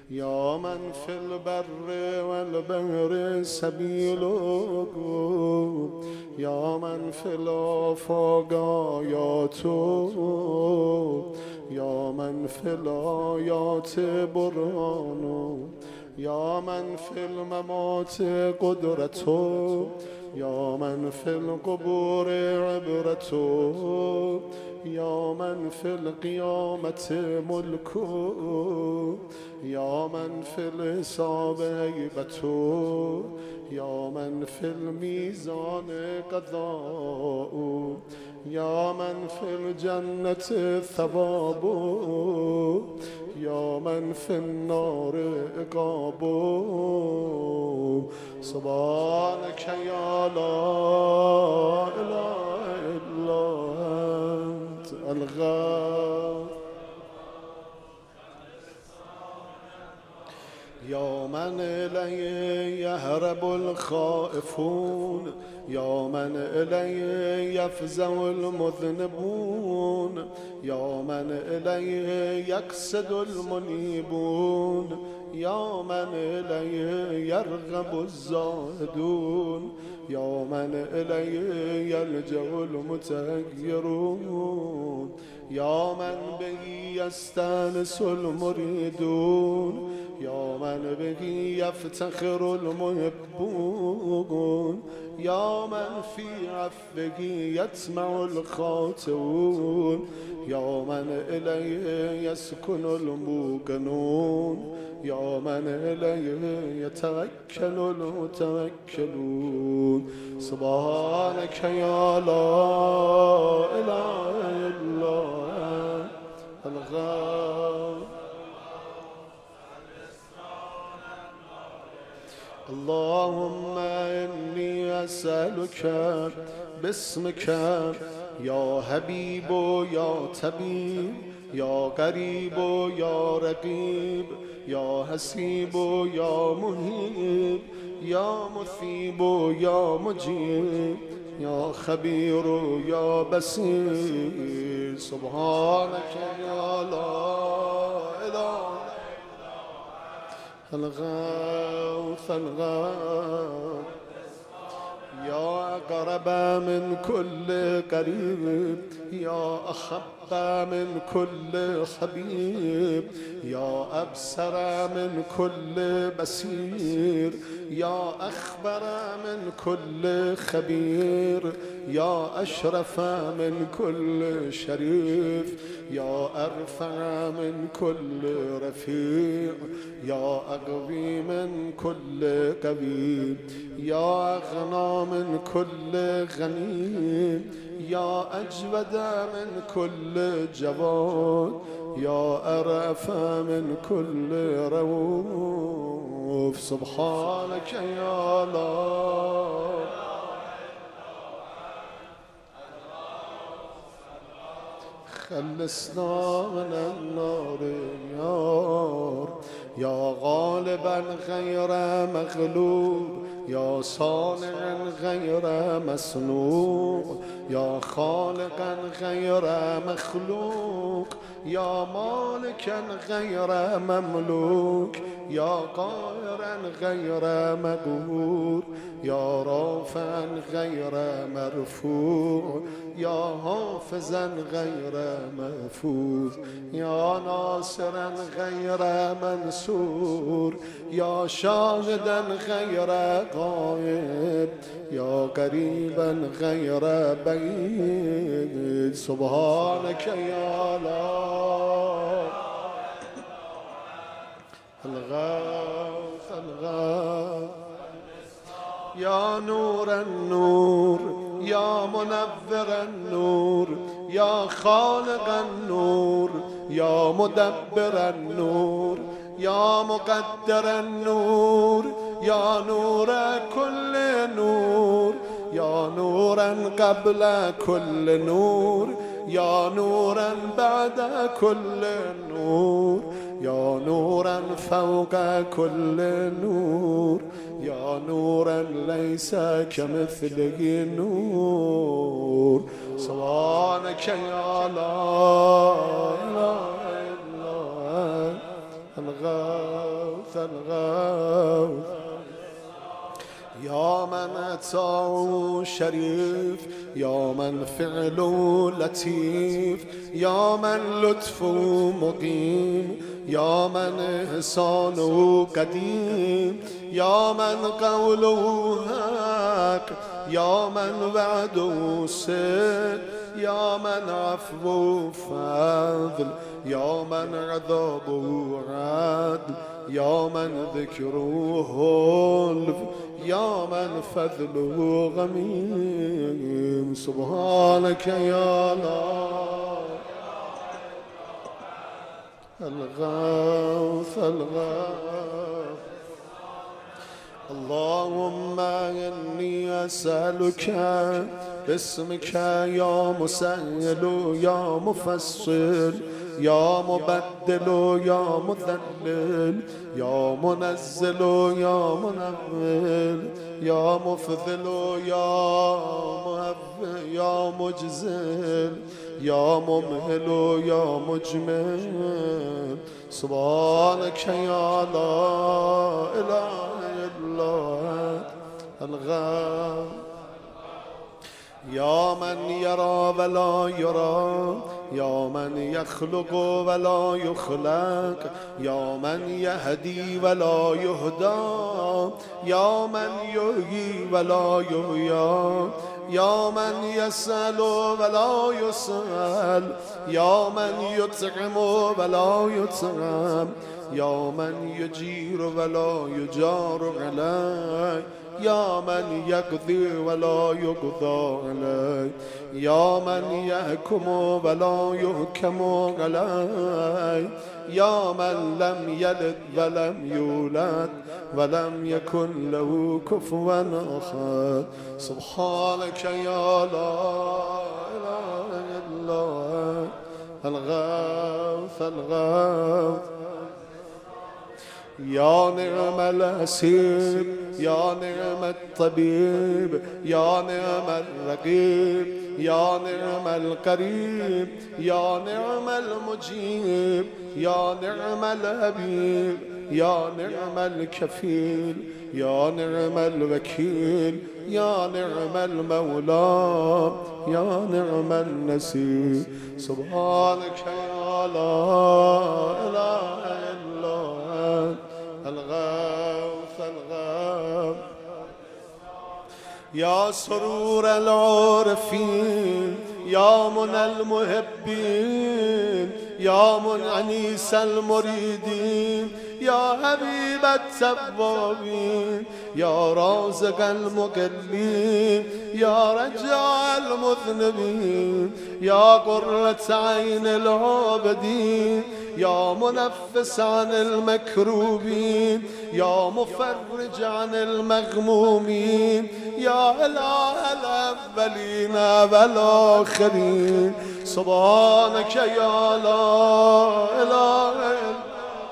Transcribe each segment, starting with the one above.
يا من في البر والبحر سبيلك يا من في الآفاق آياته يا من في الآيات برهانه يا من في الممات قدرته يا من في القبور عبرته يا من في القيامة ملكه يا من في الحساب هيبته يا من في الميزان قضاؤه يا من في الجنة ثوابه يا من في النار عقابه سبحانك يا لا إله إلا أنت الغافر يا من إليه يهرب الخائفون يا من إليه يفزع المذنبون يا من إليه يقصد المنيبون يا من إليه يرغب الزاهدون يا من إليه يلجأ المتهجرون يا من به يستانس المريدون يا من به يفتخر المحبون يا من في عفوه يطمع الخاطئون يا من إليه يسكن الموقنون يا من إليه يتوكل المتوكلون سبحانك يا لا إله إلا أنت الغافر اللهم إني أسألك باسمك يا حبيب يا طبيب يا قريب يا رقيب يا حسيب يا مهيب يا مثيب يا مجيب يا خبير يا بصير سبحانك يا لا إله الغوث الغوث يا أقرب من كل قريب يا أحب من كل حبيب يا أبصر من كل بصير يا أخبر من كل خبير يا أشرف من كل شريف يا أرفع من كل رفيع يا أقوي من كل قوي يا أغنى من كل غني يا أجود من كل جواد يا أرأف من كل رؤوف سبحانك يا الله خلصنا من النار يا غالبا غير مغلوب يا صانعا غير مصنوع يا خالقا غير مخلوق يا مالكا غير مملوك يا قاهرا غير مقهور يا رافعا غير مرفوع يا حافظا غير محفوظ يا ناصرا غير منصور يا شاهدا غير غائب يا قريبا غير بعيد سبحانك يا الله الغوث الغوث يا نور النور يا منور النور يا خالق النور يا مدبر النور يا مقدر النور يا نور كل نور يا نورا قبل كل نور يا نورا بعد كل نور يا نورا فوق كل نور يا نورا ليس كمثله نور سبحانك يا لا إله إلا أنت الغوث الغوث يا من أتاه شريف يا من فعله لطيف يا من لطفه مقيم يا من إحسانه قديم يا من قوله حق يا من وعده صدق يا من عفو فضل يا من عذابه عدل يا من ذكره حلف يا من فضله غميم سبحانك يا الله الغوث الغوث اللهم إني أسألك باسمك يا مسهل يا مفصل يا مبدل يا مذلل يا منزل يا منول يا مفضل يا مهب يا مجزل يا ممهل يا مجمل سبحانك يا لا إله إلا الغوث يا من يرى ولا يرى يا من يخلق ولا يخلق يا من يهدي ولا يهدى يا من يحيي ولا يحيى يا من يسأل ولا يسأل يا من يطعم ولا يطعم يا من يجير ولا يجار عليه يا من يقضي ولا يقضى عليه يا من يحكم ولا يحكم عليه يا من لم يلد ولم يولد ولم يكن له كفوا أحد سبحانك يا لا إله إلا الغوث الغوث يا نعم الأسير يا نعم الطبيب يا نعم الرقيب يا نعم القريب يا نعم المجيب يا نعم الأبيب يا نعم الكفيل يا نعم الوكيل يا نعم المولى يا نعم النسير سبحانك يا لا إله إلا الغوث الغوث يا سرور العارفين يا منى المحبين يا منعنيس المريدين يا حبيب التوابين يا رازق المقلين يا رجاء المذنبين يا قرة عين العابدين يا منفس عن المكروبين يا مفرج عن المغمومين يا إله الأولين والآخرين سبحانك يا لا إله إلا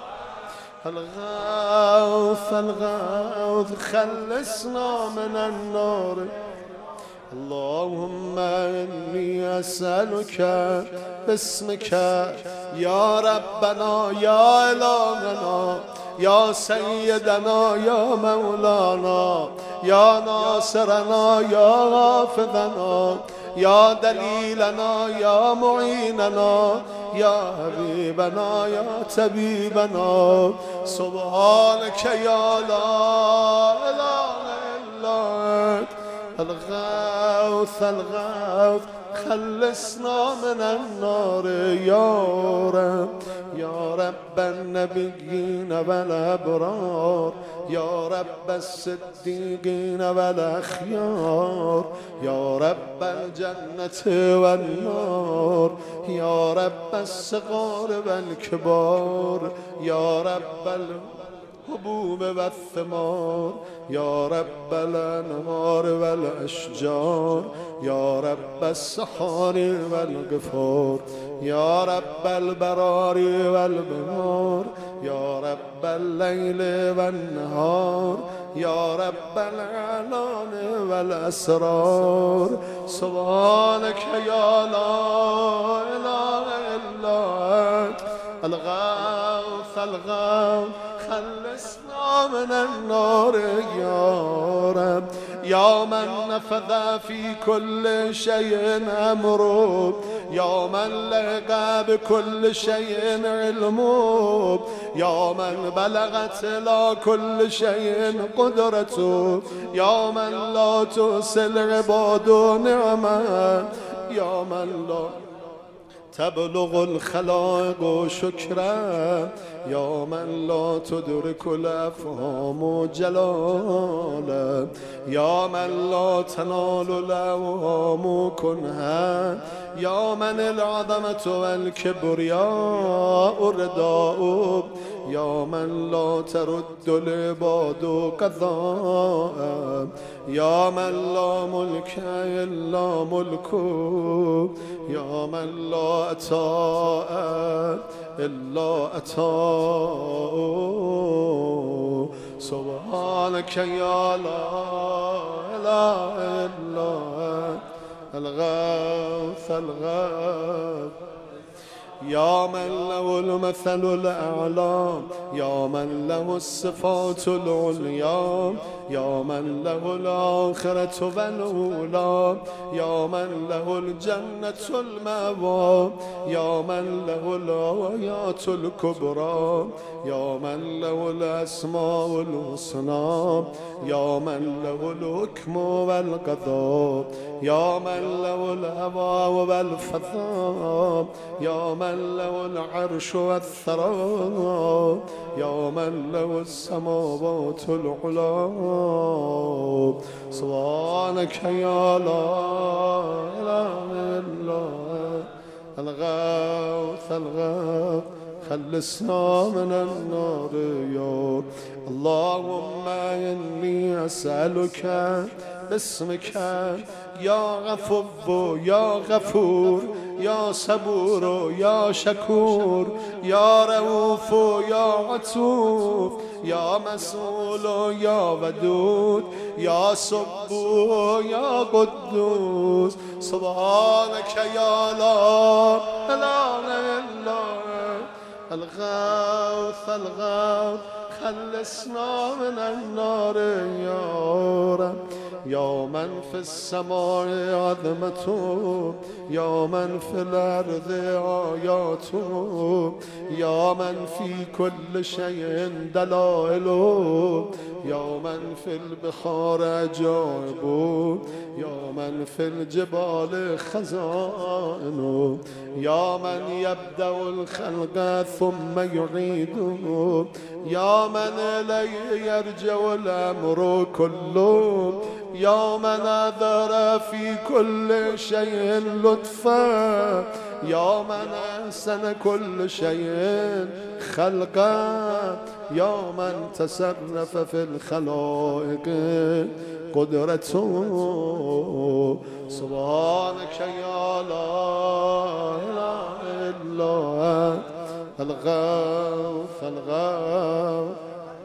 الغوث الغوث خلصنا من النار اللهم إني أسألك باسمك يا ربنا يا إلهنا يا سيدنا يا مولانا يا ناصرنا يا غافذنا يا دليلنا يا معيننا يا حبيبنا يا طبيبنا سبحانك يا لا إله إلا أنت الغوث الغوث خلصنا من النار يا رب النبيين والأبرار يا رب الصديقين والأخيار يا رب الجنة والنار يا رب الصغار والكبار يا رب الحبوب والثمار يا رب الأنهار والأشجار يا رب السحار والغفار يا رب البرار والبنار يا رب الليل والنهار يا رب الإعلان والأسرار سبحانك يا لا إله إلا أنت الغوث غوث الغوث خلصنا من النار يا رب يا من نفذ في كل شيء أمره يا من لقى بكل شيء علمه يا من بلغت إلى كل شيء قدرته يا من لا تحصي العباد نعمة يا من لا تبلغ الخلائق شكرا يا من لا تدرك الأفهام جلالا يا من لا تنال الأوهام كنها يا من العظمة والكبرياء رداء يا من لا ترد العباد قضاء يا من لا ملك إلا ملكه يا من لا أتاء إلا أتاء سبحانك يا لا إله إلا الغوث الغوث يا من له المثل الأعلى يا من له الصفات العليا يا من له الآخرة والأولى يا من له الجنة المأوى يا من له الآيات الكبرى يا من له الأسماء الحسنى يا من له الحكم والقضاء يا من له الهوى والفضاء يا من له العرش والثرى يا من له السماوات العلى سبحانك يا لا إله إلا الغوث الغوث خلصنا من النار يا اللهم إني أسألك باسمك يا غفور يا غفور يا صبور يا شكور يا رؤوف يا عطوف يا مسؤول يا ودود يا صبور يا قدوس سبحانك يا لا إله إلا الغوث الغوث خلصنا من النار يا رب يا من في السماء عظمته يا من في الأرض آياته يا من في كل شيء دلائله يا من في البحار عجائبه يا من في الجبال خزائنه يا من يبدأ الخلق ثم يعيده يا من إليه يرجع الأمر كله يا من أذر في كل شيء لطفا يا من أحسن كل شيء خلقا يا من تصرف في الخلائق قدرته سبحانك يا لا إله إلا الغوث الغوث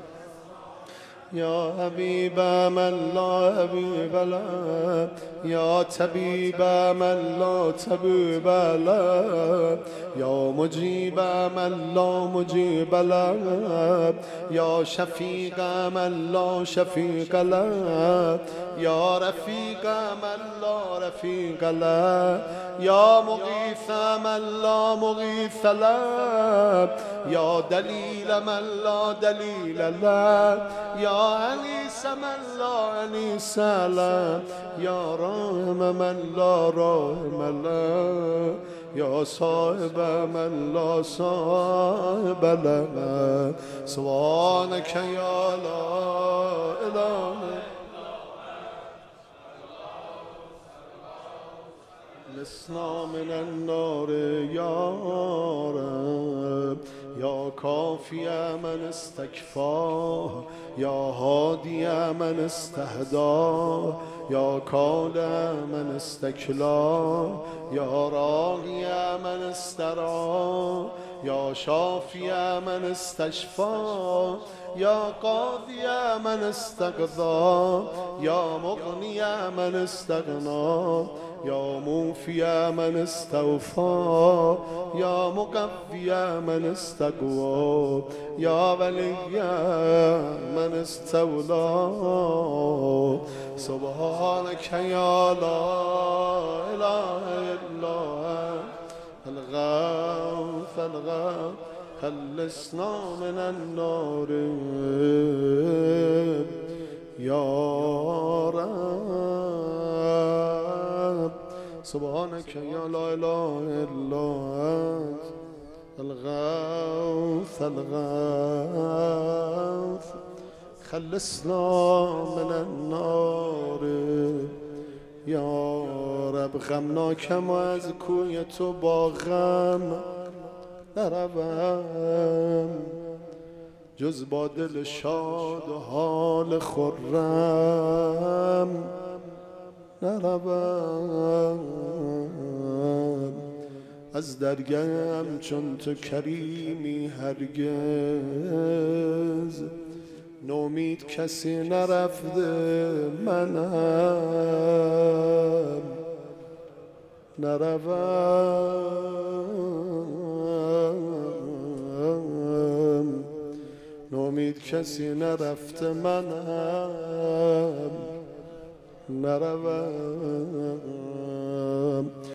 يا حبيب من لا حبيب له يا طبيب من لا طبيب له يا مجيب من لا مجيب له يا شفيق من لا شفيق له يا رفيق من لا رفيق له يا مغيث من لا مغيث له يا دليل من لا دليل له يا أنيس من لا أنيس له يا راهم من لا راهم له يا صاحب من لا صاحب له سبحانك يا لا إله لسنا من النار يا رب يا كافي من استكفى يا هادي من استهدى يا كالع من استكلا يا راغي من استرعى يا شافي من استشفى يا قاضي من استقضى يا مغني من استغنى یا موفی من استوفا یا مقوی من استقوا یا ولی من استولا سبحانك یا لا اله الا الغوث الغوث خلصنا من النار یا رب سبحانك یا لا اله الا انت الغوث الغوث خلصنا من النار یا رب غمناکم و از کوی تو با غم نروم جز با دل شاد و حال خرم نروم از درگهم چون تو کریمی هرگز نومید کسی نرفته منم نروم نومید کسی نرفته منم نروم